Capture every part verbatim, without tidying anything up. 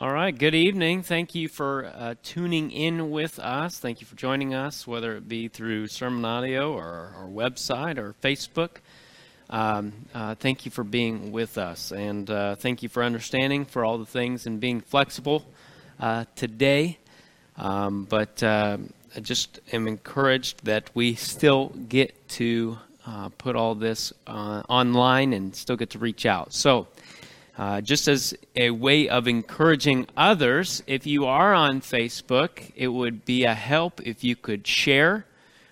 All right, good evening. Thank you for uh, tuning in with us. Thank you for joining us, whether it be through Sermon Audio or our website or Facebook. Um, uh, thank you for being with us, and uh, thank you for understanding for all the things and being flexible uh, today. Um, but uh, I just am encouraged that we still get to uh, put all this uh, online and still get to reach out. So, Uh, just as a way of encouraging others, if you are on Facebook, it would be a help if you could share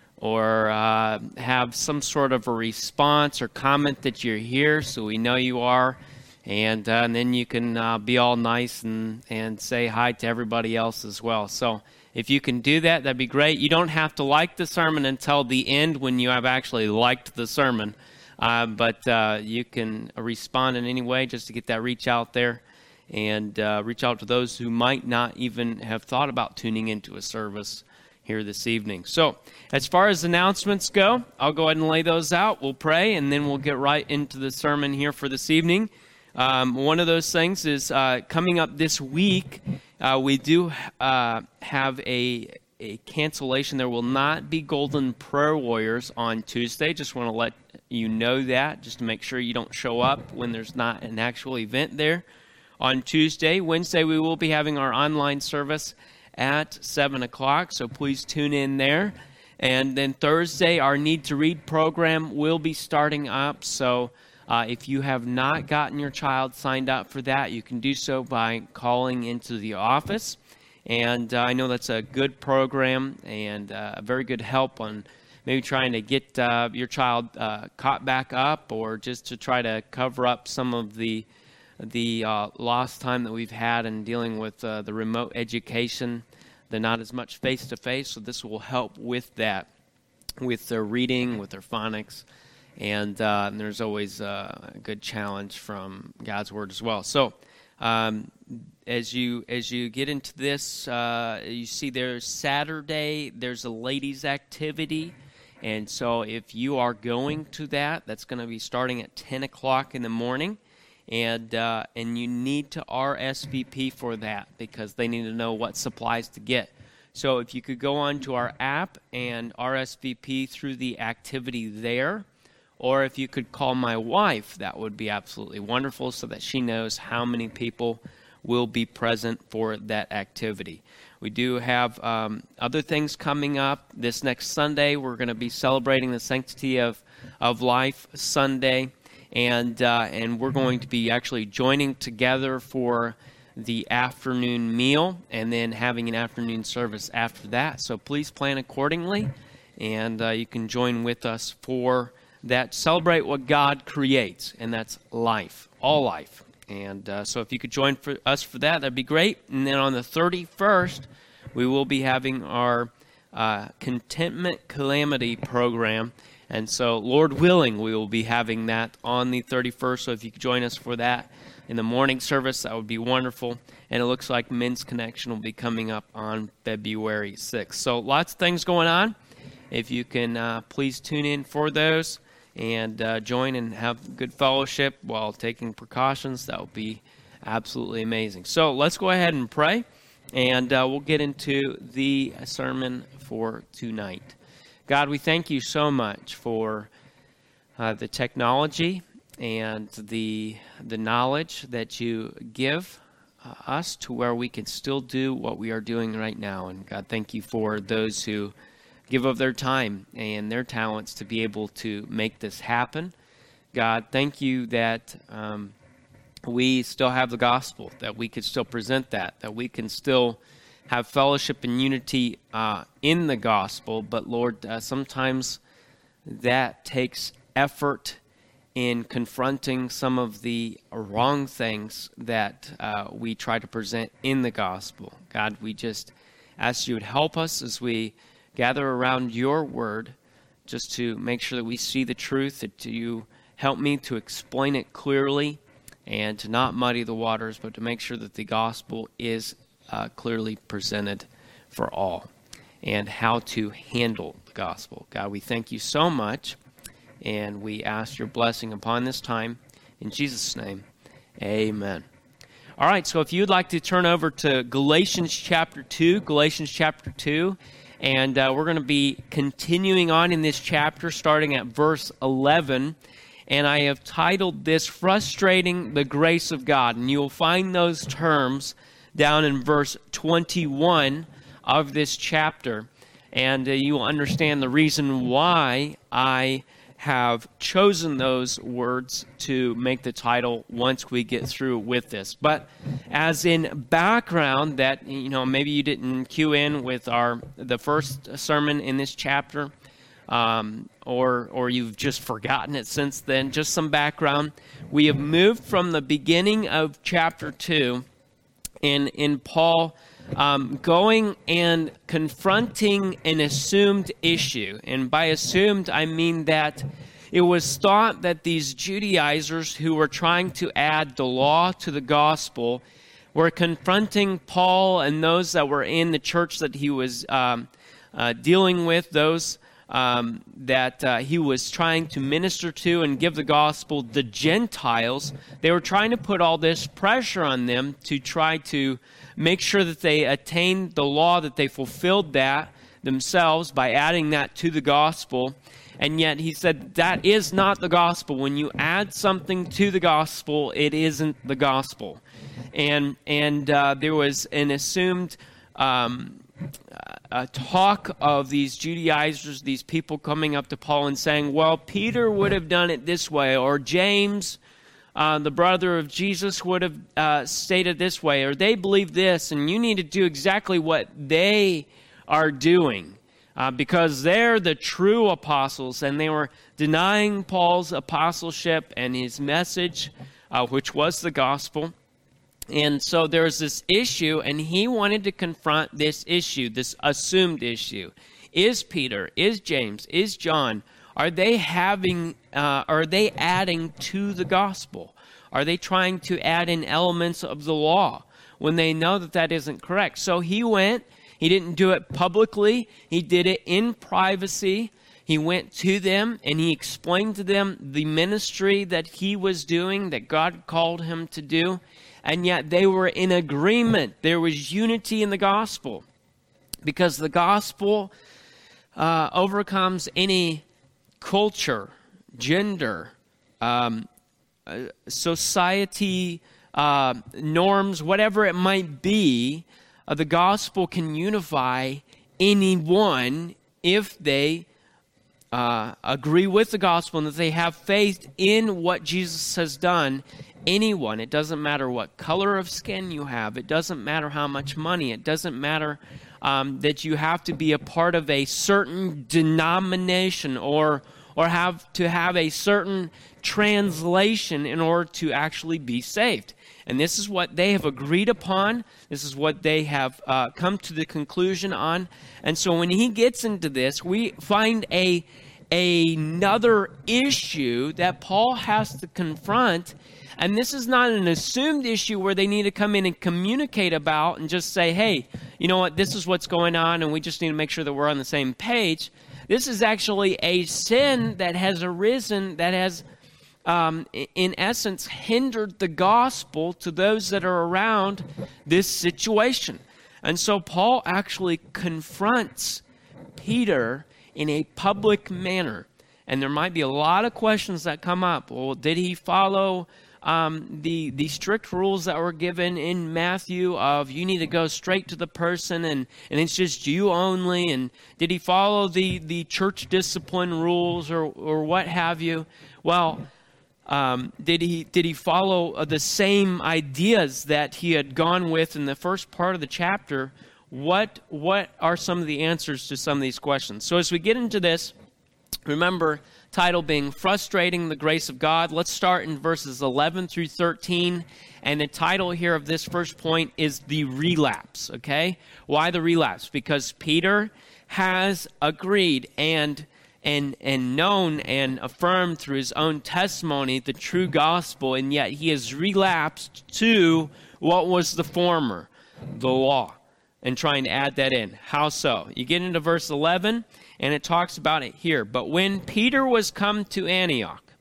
or uh, have some sort of a response or comment that you're here so we know you are. And, uh, and then you can uh, be all nice and, and say hi to everybody else as well. So if you can do that, that'd be great. You don't have to like the sermon until the end when you have actually liked the sermon. Uh, but uh, you can respond in any way just to get that reach out there and uh, reach out to those who might not even have thought about tuning into a service here this evening. So as far as announcements go, I'll go ahead and lay those out. We'll pray, and then we'll get right into the sermon here for this evening. Um, one of those things is uh, coming up this week, uh, we do uh, have a a cancellation. There will not be Golden Prayer Warriors on Tuesday. Just want to let you know that, just to make sure you don't show up when there's not an actual event there on Tuesday. Wednesday, we will be having our online service at seven o'clock, so please tune in there. And then Thursday, our Need to Read program will be starting up, so uh, if you have not gotten your child signed up for that, you can do so by calling into the office. And uh, I know that's a good program and uh, a very good help on maybe trying to get uh, your child uh, caught back up, or just to try to cover up some of the the uh, lost time that we've had in dealing with uh, the remote education, the not as much face-to-face. So this will help with that, with their reading, with their phonics. And, uh, and there's always uh, a good challenge from God's Word as well. So um, as you as you get into this, uh, you see there's Saturday, there's a ladies' activity. And so if you are going to that, that's going to be starting at ten o'clock in the morning. And uh, and you need to R S V P for that, because they need to know what supplies to get. So if you could go on to our app and R S V P through the activity there, or if you could call my wife, that would be absolutely wonderful, so that she knows how many people will be present for that activity. We do have um, other things coming up. This next Sunday, we're going to be celebrating the Sanctity of, of Life Sunday, and uh, and we're going to be actually joining together for the afternoon meal, and then having an afternoon service after that. So please plan accordingly, and uh, you can join with us for that. Celebrate what God creates, and that's life, all life. And uh, so if you could join for us for that, that'd be great. And then on the thirty-first, we will be having our uh, Contentment Calamity program. And so, Lord willing, we will be having that on the thirty-first. So if you could join us for that in the morning service, that would be wonderful. And it looks like Men's Connection will be coming up on February sixth. So lots of things going on. If you can uh, please tune in for those and uh, join and have good fellowship while taking precautions, that would be absolutely amazing. So let's go ahead and pray, and uh, we'll get into the sermon for tonight. God, we thank you so much for uh, the technology and the the knowledge that you give uh, us to where we can still do what we are doing right now. And God, thank you for those who give of their time and their talents to be able to make this happen. God, thank you that um, we still have the gospel, that we could still present that, that we can still have fellowship and unity uh, in the gospel. But Lord, uh, sometimes that takes effort in confronting some of the wrong things that uh, we try to present in the gospel. God, we just ask you to help us as we gather around your word, just to make sure that we see the truth, that you help me to explain it clearly and to not muddy the waters, but to make sure that the gospel is uh, clearly presented for all, and how to handle the gospel. God, we thank you so much, and we ask your blessing upon this time. In Jesus' name, amen. All right, so if you'd like to turn over to Galatians chapter two, Galatians chapter two, and uh, we're going to be continuing on in this chapter, starting at verse eleven, and I have titled this, Frustrating the Grace of God, and you'll find those terms down in verse twenty-one of this chapter, and uh, you will understand the reason why I have chosen those words to make the title once we get through with this. But as in background, that, you know, maybe you didn't cue in with our the first sermon in this chapter, um, or or you've just forgotten it since then, just some background. We have moved from the beginning of chapter two in, in Paul Um, going and confronting an assumed issue. And by assumed, I mean that it was thought that these Judaizers who were trying to add the law to the gospel were confronting Paul and those that were in the church that he was um, uh, dealing with, those um, that uh, he was trying to minister to and give the gospel, the Gentiles. They were trying to put all this pressure on them to try to make sure that they attained the law, that they fulfilled that themselves by adding that to the gospel. And yet he said that is not the gospel. When you add something to the gospel, it isn't the gospel. And and uh, there was an assumed um, uh, talk of these Judaizers, these people coming up to Paul and saying, well, Peter would have done it this way, or James, Uh, the brother of Jesus, would have uh, stated this way, or they believe this, and you need to do exactly what they are doing uh, because they're the true apostles, and they were denying Paul's apostleship and his message, uh, which was the gospel. And so there's this issue, and he wanted to confront this issue, this assumed issue. Is Peter, is James, is John, Are they having? Uh, are they adding to the gospel? Are they trying to add in elements of the law when they know that that isn't correct? So he went. He didn't do it publicly. He did it in privacy. He went to them and he explained to them the ministry that he was doing, that God called him to do, and yet they were in agreement. There was unity in the gospel because the gospel uh, overcomes any culture, gender, um, uh, society, uh, norms, whatever it might be. Uh, the gospel can unify anyone if they uh, agree with the gospel and that they have faith in what Jesus has done. Anyone. It doesn't matter what color of skin you have. It doesn't matter how much money. It doesn't matter Um, that you have to be a part of a certain denomination or or have to have a certain translation in order to actually be saved. And this is what they have agreed upon. This is what they have uh, come to the conclusion on. And so when he gets into this, we find a another issue that Paul has to confront. And this is not an assumed issue where they need to come in and communicate about and just say, hey, you know what, this is what's going on, and we just need to make sure that we're on the same page. This is actually a sin that has arisen, that has, um, in essence, hindered the gospel to those that are around this situation. And so Paul actually confronts Peter in a public manner. And there might be a lot of questions that come up. Well, did he follow Um, the the strict rules that were given in Matthew of you need to go straight to the person and, and it's just you only? And did he follow the, the church discipline rules or, or what have you? Well, um, did he did he follow the same ideas that he had gone with in the first part of the chapter? What what are some of the answers to some of these questions? So as we get into this, remember, title being Frustrating the Grace of God. Let's start in verses eleven through thirteen. And the title here of this first point is the relapse, okay? Why the relapse? Because Peter has agreed and and and known and affirmed through his own testimony the true gospel, and yet he has relapsed to what was the former, the law, and trying to add that in. How so? You get into verse eleven, and it talks about it here. But when Peter was come to Antioch,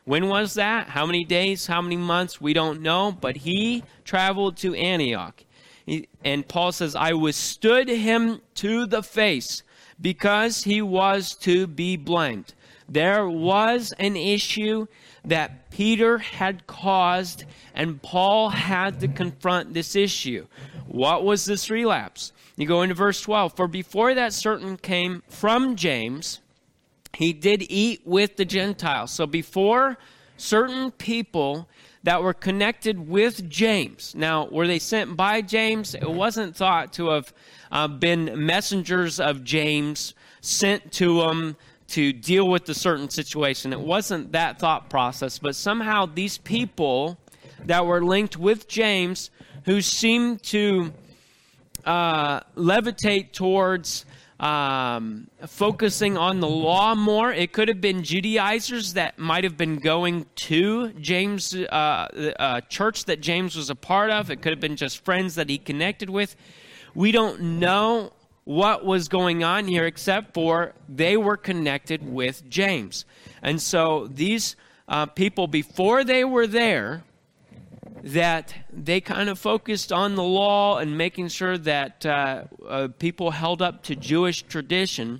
When was that? How many days? How many months? We don't know. But he traveled to Antioch. He, and Paul says, I withstood him to the face because he was to be blamed. There was an issue that Peter had caused, and Paul had to confront this issue. What was this relapse? You go into verse twelve. For before that certain came from James, he did eat with the Gentiles. So before certain people that were connected with James. Now, were they sent by James? It wasn't thought to have uh, been messengers of James sent to them to deal with a certain situation. It wasn't that thought process, but somehow these people that were linked with James, who seemed to uh, levitate towards um, focusing on the law more. It could have been Judaizers that might have been going to James, uh, a church that James was a part of. It could have been just friends that he connected with. We don't know what was going on here, except for they were connected with James. And so these uh, people, before they were there, that they kind of focused on the law and making sure that uh, uh, people held up to Jewish tradition.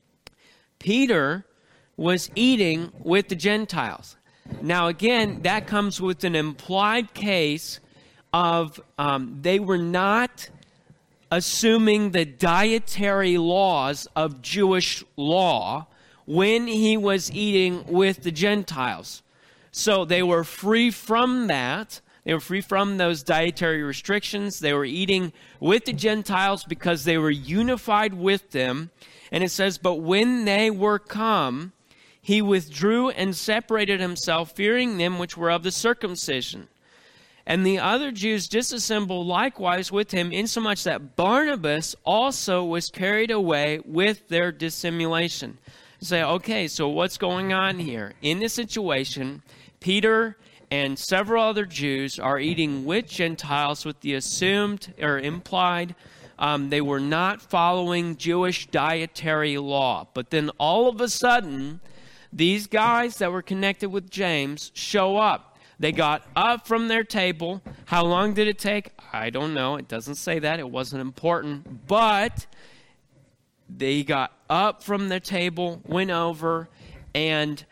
Peter was eating with the Gentiles. Now again, that comes with an implied case of um, they were not assuming the dietary laws of Jewish law when he was eating with the Gentiles. So they were free from that. They were free from those dietary restrictions. They were eating with the Gentiles because they were unified with them. And it says, but when they were come, he withdrew and separated himself, fearing them which were of the circumcision. And the other Jews disassembled likewise with him, insomuch that Barnabas also was carried away with their dissimulation. You say, okay, so what's going on here? In this situation, Peter and several other Jews are eating with Gentiles with the assumed or implied um, they were not following Jewish dietary law. But then all of a sudden, these guys that were connected with James show up. They got up from their table. How long did it take? I don't know. It doesn't say that. It wasn't important. But they got up from their table, went over, and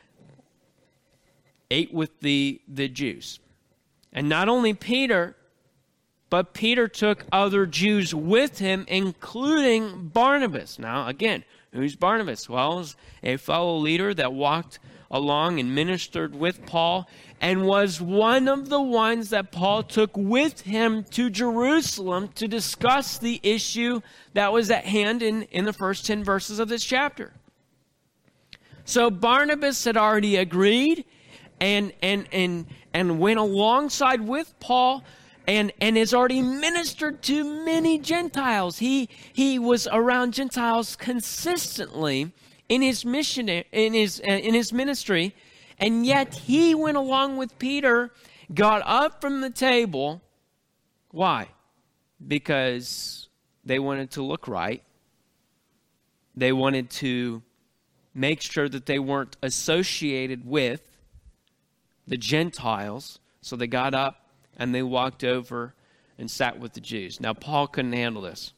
ate with the, the Jews. And not only Peter, but Peter took other Jews with him, including Barnabas. Now, again, who's Barnabas? Well, he was a fellow leader that walked along and ministered with Paul and was one of the ones that Paul took with him to Jerusalem to discuss the issue that was at hand in, in the first ten verses of this chapter. So Barnabas had already agreed and and and and went alongside with Paul and and has already ministered to many Gentiles. He he was around Gentiles consistently in his mission, in his uh, in his ministry, and yet he went along with Peter, got up from the table. Why? Because they wanted to look right. They wanted to make sure that they weren't associated with the Gentiles. So they got up and they walked over and sat with the Jews. Now, Paul couldn't handle this.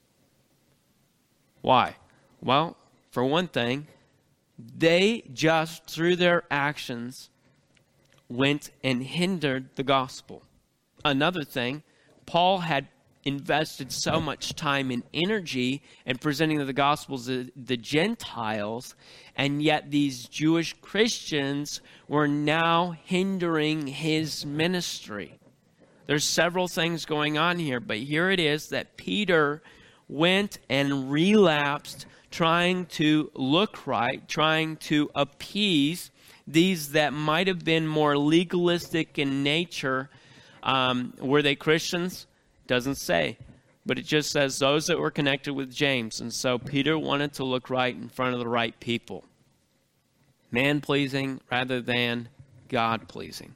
Why? Well, for one thing, they just, through their actions, went and hindered the gospel. Another thing, Paul had invested so much time and energy in presenting the gospels to the Gentiles, and yet these Jewish Christians were now hindering his ministry. There's several things going on here, but here it is that Peter went and relapsed, trying to look right, trying to appease these that might have been more legalistic in nature. Um, were they Christians? Doesn't say. But it just says those that were connected with James. And so Peter wanted to look right in front of the right people. Man-pleasing rather than God-pleasing.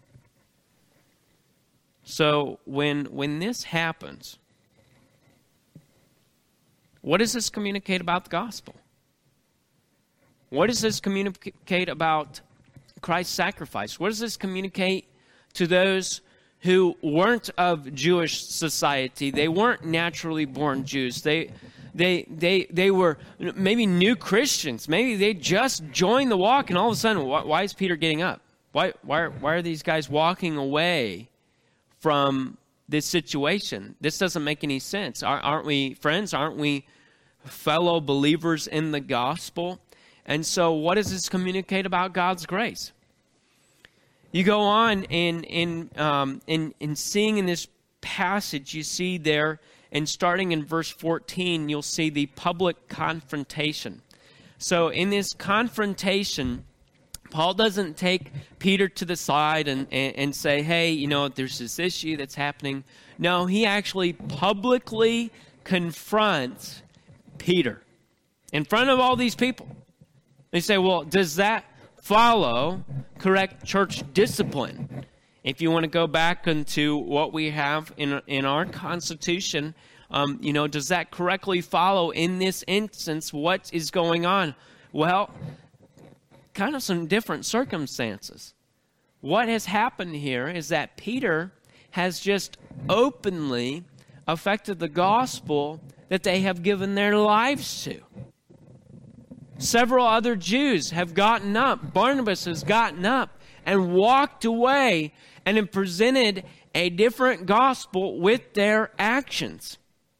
So when when this happens, what does this communicate about the gospel? What does this communicate about Christ's sacrifice. What does this communicate to those who weren't of Jewish society? They weren't naturally born Jews. They they they they were maybe new Christians. Maybe they just joined the walk, and all of a sudden, why, why is Peter getting up? Why why why are these guys walking away from this situation? This doesn't make any sense. Aren't we friends? Aren't we fellow believers in the gospel? And so what does this communicate about God's grace? You go on in in um, in in seeing in this passage, you see there, and starting in verse fourteen, you'll see the public confrontation. So in this confrontation, Paul doesn't take Peter to the side and, and, and say, hey, you know, there's this issue that's happening. No, he actually publicly confronts Peter in front of all these people. They say, well, does that follow correct church discipline? If you want to go back into what we have in in our Constitution, um, you know, does that correctly follow in this instance what is going on? Well, kind of some different circumstances. What has happened here is that Peter has just openly affected the gospel that they have given their lives to. Several other Jews have gotten up. Barnabas has gotten up and walked away and have presented a different gospel with their actions.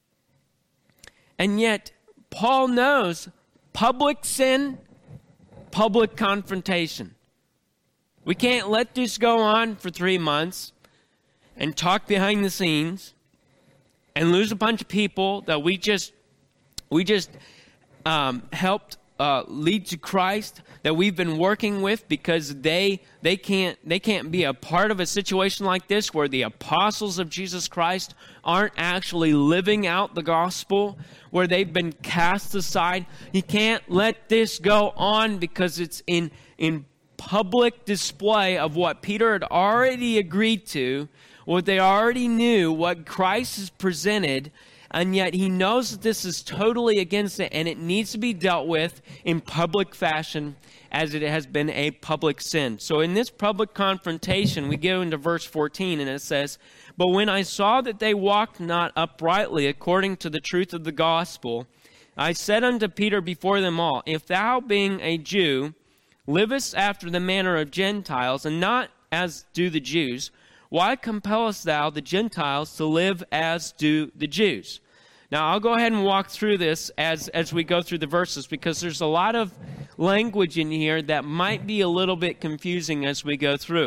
And yet, Paul knows public sin, public confrontation. We can't let this go on for three months and talk behind the scenes and lose a bunch of people that we just we just um, helped uh, lead to Christ, that we've been working with, because they they can't they can't be a part of a situation like this where the apostles of Jesus Christ aren't actually living out the gospel, where they've been cast aside. You can't let this go on because it's in in public display of what Peter had already agreed to, what they already knew, what Christ has presented, and yet he knows that this is totally against it, and it needs to be dealt with in public fashion as it has been a public sin. So in this public confrontation, we go into verse fourteen, and it says, "But when I saw that they walked not uprightly according to the truth of the gospel, I said unto Peter before them all, If thou, being a Jew, livest after the manner of Gentiles, and not as do the Jews, why compellest thou the Gentiles to live as do the Jews?" Now, I'll go ahead and walk through this as, as we go through the verses, because there's a lot of language in here that might be a little bit confusing as we go through.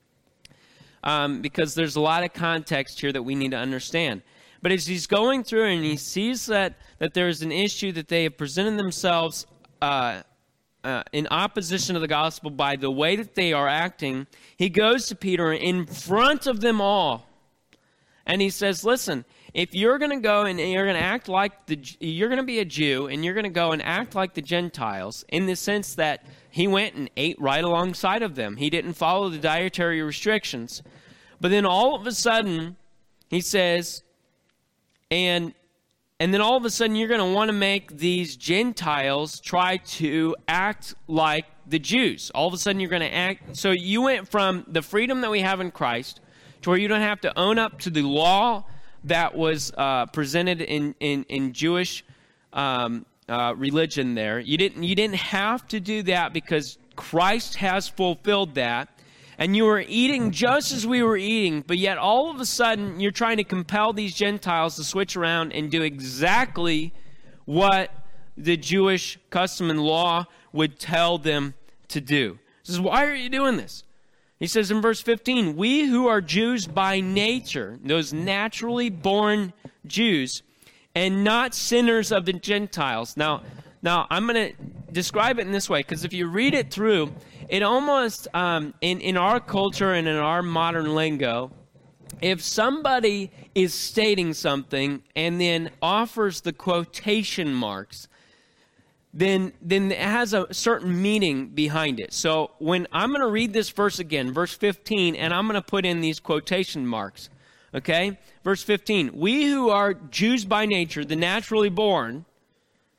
Um, because there's a lot of context here that we need to understand. But as he's going through and he sees that, that there's an issue that they have presented themselves uh, uh, in opposition to the gospel by the way that they are acting, he goes to Peter in front of them all. And he says, listen, if you're going to go and you're going to act like the, you're going to be a Jew and you're going to go and act like the Gentiles, in the sense that he went and ate right alongside of them. He didn't follow the dietary restrictions. But then all of a sudden, he says, and and then all of a sudden you're going to want to make these Gentiles try to act like the Jews. All of a sudden you're going to act. So you went from the freedom that we have in Christ to where you don't have to own up to the law that was uh, presented in, in, in Jewish um, uh, religion there. You didn't, you didn't have to do that because Christ has fulfilled that. And you were eating just as we were eating, but yet all of a sudden you're trying to compel these Gentiles to switch around and do exactly what the Jewish custom and law would tell them to do. He says, why are you doing this? He says in verse fifteen, we who are Jews by nature, those naturally born Jews, and not sinners of the Gentiles. Now, now I'm going to describe it in this way, because if you read it through, it almost, um, in, in our culture and in our modern lingo, if somebody is stating something and then offers the quotation marks, then then it has a certain meaning behind it. So when I'm going to read this verse again, verse fifteen, and I'm going to put in these quotation marks, okay? Verse fifteen, we who are Jews by nature, the naturally born,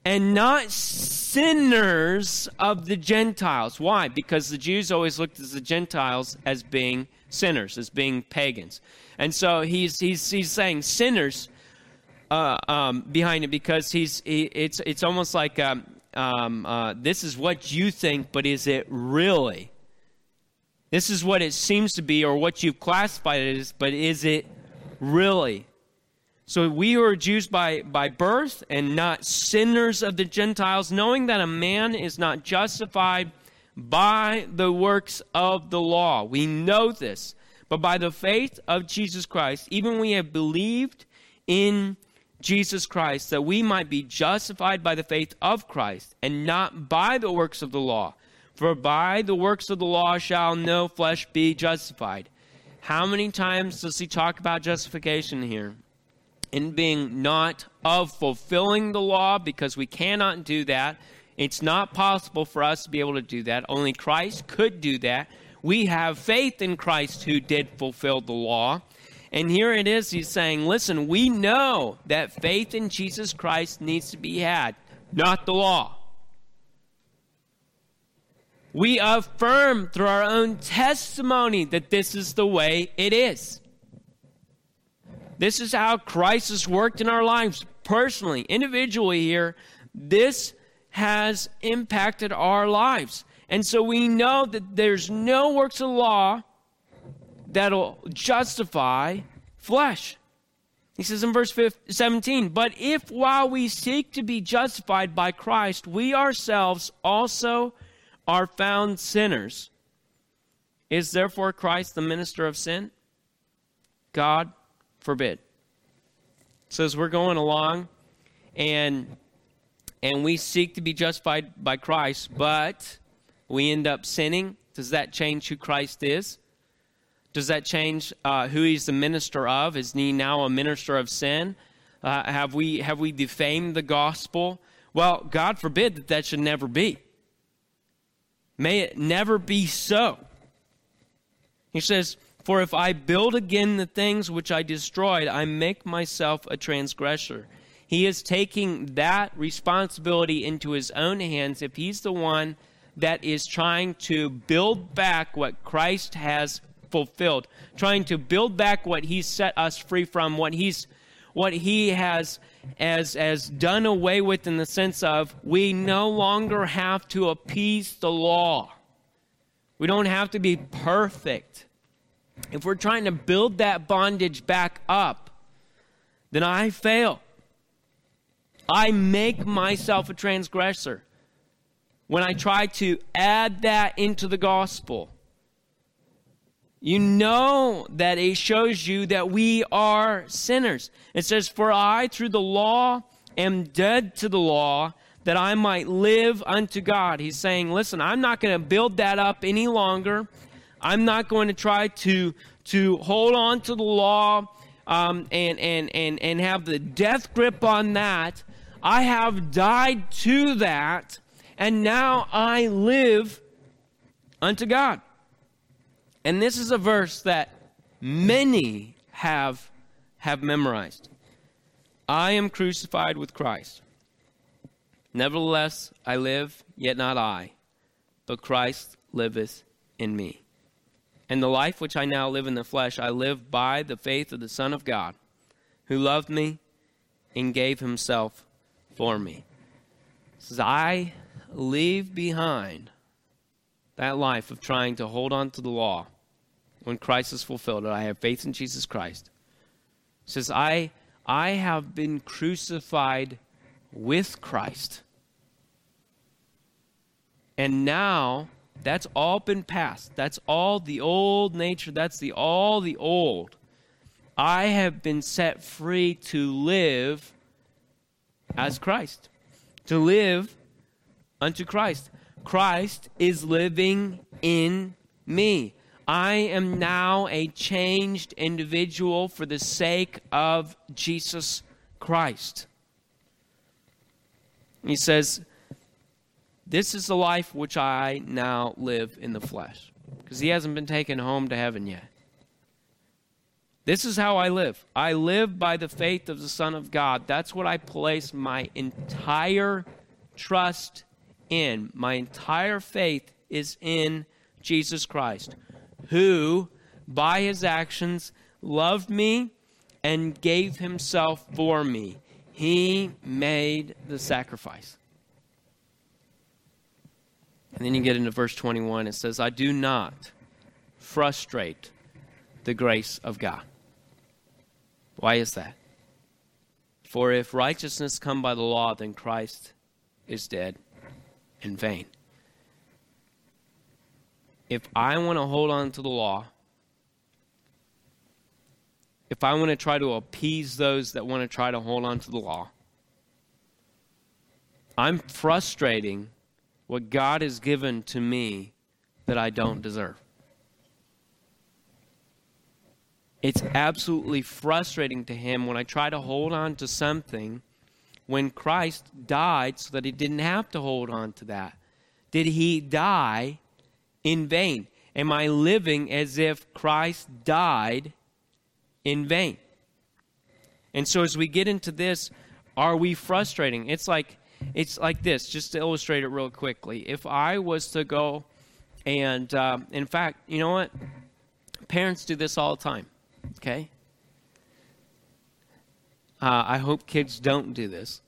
and not sinners of the Gentiles. Why? Because the Jews always looked at the Gentiles as being sinners, as being pagans. And so he's he's he's saying sinners uh, um, behind it, because he's he, it's it's almost like um, um, uh, this is what you think, but is it really? This is what it seems to be, or what you've classified it as, but is it really? So we who are Jews by, by birth and not sinners of the Gentiles, knowing that a man is not justified by the works of the law. We know this, but by the faith of Jesus Christ, even we have believed in Jesus Christ, that we might be justified by the faith of Christ, and not by the works of the law. For by the works of the law shall no flesh be justified. How many times does he talk about justification here? In being not of fulfilling the law, because we cannot do that. It's not possible for us to be able to do that. Only Christ could do that. We have faith in Christ who did fulfill the law. And here it is, he's saying, listen, we know that faith in Jesus Christ needs to be had, not the law. We affirm through our own testimony that this is the way it is. This is how Christ has worked in our lives personally, individually here. This has impacted our lives. And so we know that there's no works of the law that'll justify flesh. He says in verse seventeen, but if while we seek to be justified by Christ, we ourselves also are found sinners, is therefore Christ the minister of sin? God forbid. So as we're going along and and we seek to be justified by Christ, but we end up sinning, does that change who Christ is? Does that change uh, who he's the minister of? Is he now a minister of sin? Uh, have we have we defamed the gospel? Well, God forbid that that should never be. May it never be so. He says, for if I build again the things which I destroyed, I make myself a transgressor. He is taking that responsibility into his own hands if he's the one that is trying to build back what Christ has fulfilled, trying to build back what he's set us free from, what he's what he has as as done away with, in the sense of we no longer have to appease the law. We don't have to be perfect. If we're trying to build that bondage back up, then I fail. I make myself a transgressor when I try to add that into the gospel. You know that it shows you that we are sinners. It says, for I through the law am dead to the law, that I might live unto God. He's saying, listen, I'm not going to build that up any longer. I'm not going to try to, to hold on to the law um, and, and, and, and have the death grip on that. I have died to that, and now I live unto God. And this is a verse that many have, have memorized. I am crucified with Christ. Nevertheless, I live, yet not I, but Christ liveth in me. And the life which I now live in the flesh, I live by the faith of the Son of God, who loved me and gave himself for me. It says, I leave behind that life of trying to hold on to the law when Christ is fulfilled. I have faith in Jesus Christ. It says, I, I have been crucified with Christ. And now, that's all been past. That's all the old nature. That's the all the old. I have been set free to live as Christ. To live unto Christ. Christ is living in me. I am now a changed individual for the sake of Jesus Christ. He says, this is the life which I now live in the flesh. Because he hasn't been taken home to heaven yet. This is how I live. I live by the faith of the Son of God. That's what I place my entire trust in, my entire faith is in Jesus Christ, who, by his actions, loved me and gave himself for me. He made the sacrifice. And then you get into verse twenty-one. It says, I do not frustrate the grace of God. Why is that? For if righteousness come by the law, then Christ is dead in vain. If I want to hold on to the law, if I want to try to appease those that want to try to hold on to the law, I'm frustrating what God has given to me that I don't deserve. It's absolutely frustrating to him when I try to hold on to something when Christ died so that he didn't have to hold on to that. Did he die in vain? Am I living as if Christ died in vain? And so as we get into this, are we frustrating? It's like it's like this, just to illustrate it real quickly. If I was to go and, uh, in fact, you know what? Parents do this all the time. Okay? Uh, I hope kids don't do this.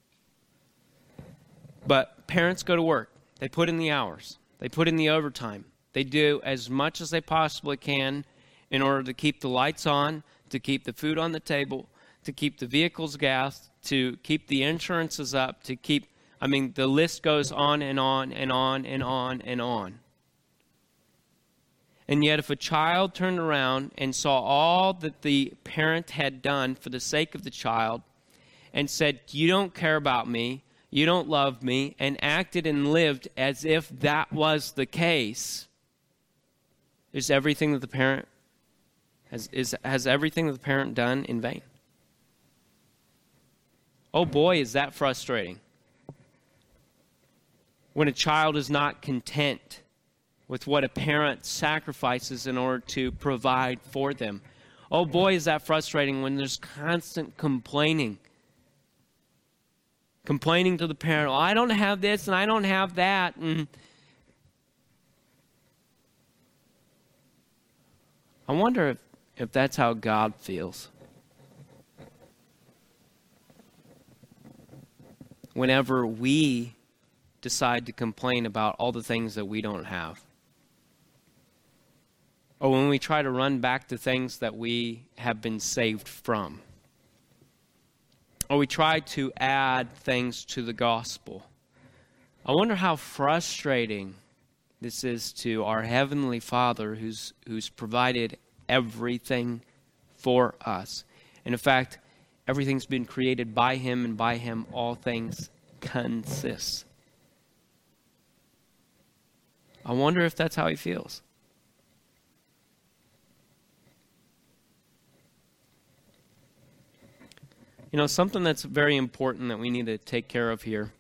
But parents go to work. They put in the hours. They put in the overtime. They do as much as they possibly can in order to keep the lights on, to keep the food on the table, to keep the vehicles gassed, to keep the insurances up, to keep, I mean, the list goes on and on and on and on and on. And yet if a child turned around and saw all that the parent had done for the sake of the child and said, you don't care about me, you don't love me, and acted and lived as if that was the case, is everything that the parent has, is, has everything that the parent done in vain? Oh boy, is that frustrating. When a child is not content with what a parent sacrifices in order to provide for them. Oh boy, is that frustrating when there's constant complaining. Complaining to the parent, oh, I don't have this and I don't have that. And I wonder if, if that's how God feels. Whenever we decide to complain about all the things that we don't have. Or when we try to run back to things that we have been saved from. Or we try to add things to the gospel. I wonder how frustrating this is to our Heavenly Father who's, who's provided everything for us. And in fact, everything's been created by Him, and by Him all things consist. I wonder if that's how He feels. You know, something that's very important that we need to take care of here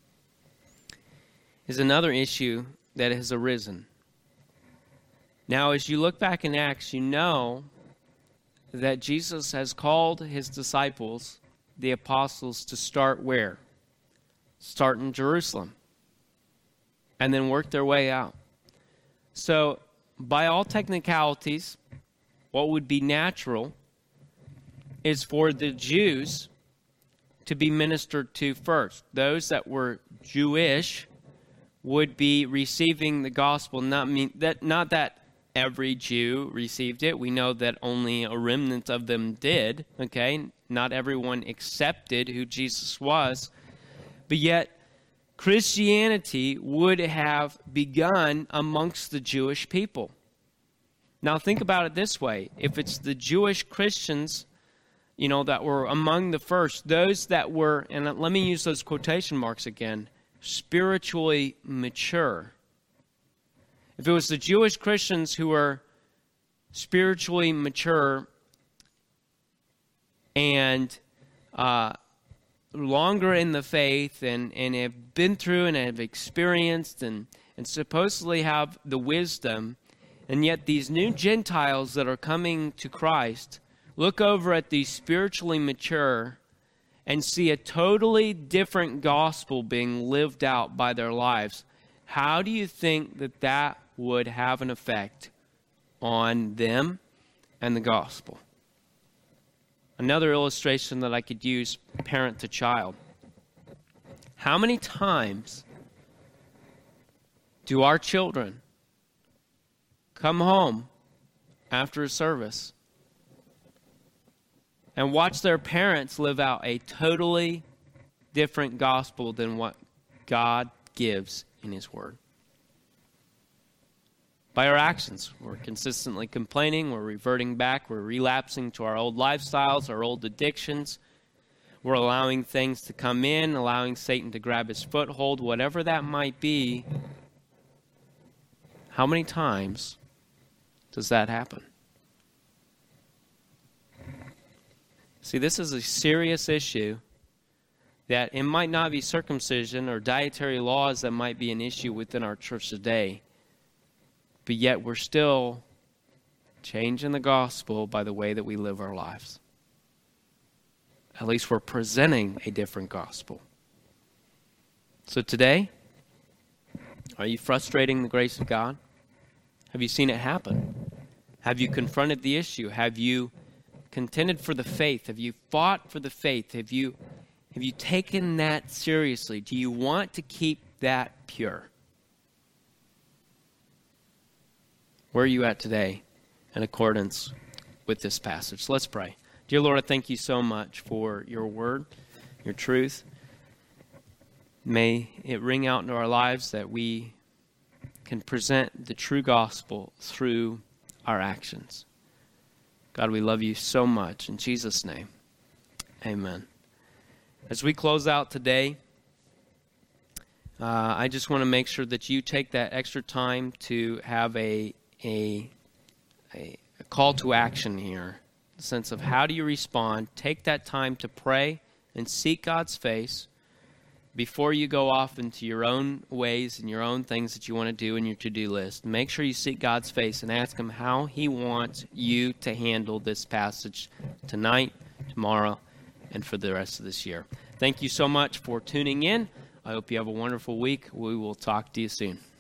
is another issue that has arisen. Now, as you look back in Acts, you know that Jesus has called His disciples, the apostles, to start where? Start in Jerusalem. And then work their way out. So, by all technicalities, what would be natural is for the Jews to be ministered to first. Those that were Jewish would be receiving the gospel. Not mean that not that every Jew received it. We know that only a remnant of them did. Okay, not everyone accepted who Jesus was, but yet Christianity would have begun amongst the Jewish people. Now think about it this way: if it's the Jewish Christians, you know, that were among the first, those that were, and let me use those quotation marks again, spiritually mature. If it was the Jewish Christians who were spiritually mature and uh, longer in the faith and, and have been through and have experienced and, and supposedly have the wisdom, and yet these new Gentiles that are coming to Christ look over at these spiritually mature and see a totally different gospel being lived out by their lives, how do you think that that would have an effect on them and the gospel? Another illustration that I could use, parent to child. How many times do our children come home after a service and watch their parents live out a totally different gospel than what God gives in His Word? By our actions, we're consistently complaining, we're reverting back, we're relapsing to our old lifestyles, our old addictions. We're allowing things to come in, allowing Satan to grab his foothold, whatever that might be. How many times does that happen? See, this is a serious issue that it might not be circumcision or dietary laws that might be an issue within our church today, but yet we're still changing the gospel by the way that we live our lives. At least we're presenting a different gospel. So today, are you frustrating the grace of God? Have you seen it happen? Have you confronted the issue? Have you contended for the faith? Have you fought for the faith? Have you, have you taken that seriously? Do you want to keep that pure? Where are you at today in accordance with this passage? Let's pray. Dear Lord, I thank you so much for your word, your truth. May it ring out into our lives that we can present the true gospel through our actions. God, we love you so much. In Jesus' name, amen. As we close out today, uh, I just want to make sure that you take that extra time to have a, a, a, a call to action here. The sense of how do you respond. Take that time to pray and seek God's face before you go off into your own ways and your own things that you want to do in your to-do list. Make sure you seek God's face and ask Him how He wants you to handle this passage tonight, tomorrow, and for the rest of this year. Thank you so much for tuning in. I hope you have a wonderful week. We will talk to you soon.